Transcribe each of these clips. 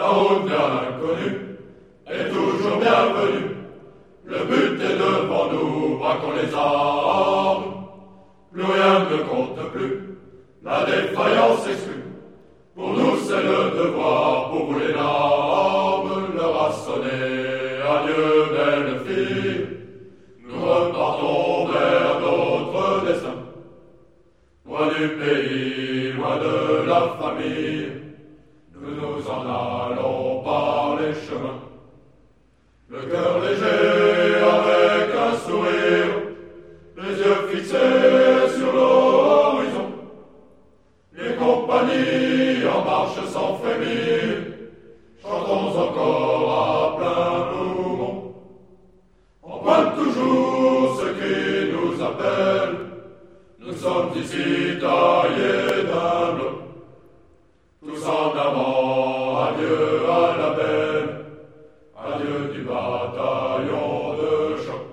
La route vers l'inconnu est toujours bienvenue. Le but est devant nous, braquons les armes. Plus rien ne compte plus, la défaillance exclue. Pour nous c'est le devoir, pour vous les larmes, l'heure a sonné. Adieu belle fille, nous repartons vers d'autres destins. Loin du pays, loin de la famille, nous nous en allons par les chemins. Le cœur léger avec un sourire, les yeux fixés sur l'horizon. Les compagnies en marche sans frémir, chantons encore à plein poumon. On pointe toujours ce qui nous appelle, nous sommes ici taillés d'un bloc. Tous en avant, adieu à la belle, adieu du bataillon de choc.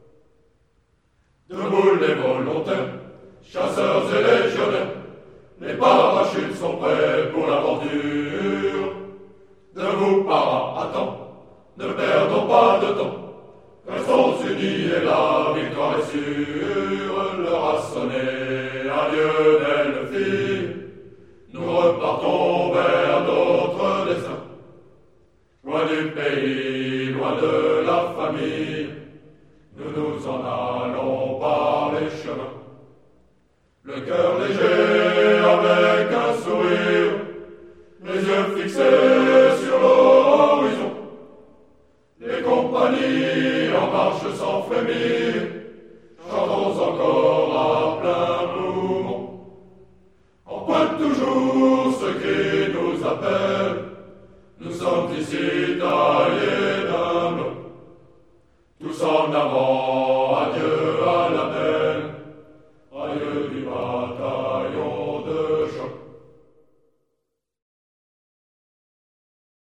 Debout les volontaires, chasseurs et légionnaires, les parachutes sont prêts pour l'aventure. Debout para à temps, ne perdons pas de temps. Restons unis et la victoire est sûre. L'heure a sonné, adieu belle fille. Nous repartons vers d'autres destins. Loin du pays, loin de la famille, nous nous en allons par les chemins. Le cœur léger avec un sourire, les yeux fixés sur l'horizon. Les compagnies en marche sans frémir, chantons encore à plein poumon. On pointe toujours ce qui nous appelle, nous sommes ici taillés d'un bloc. Tous en avant.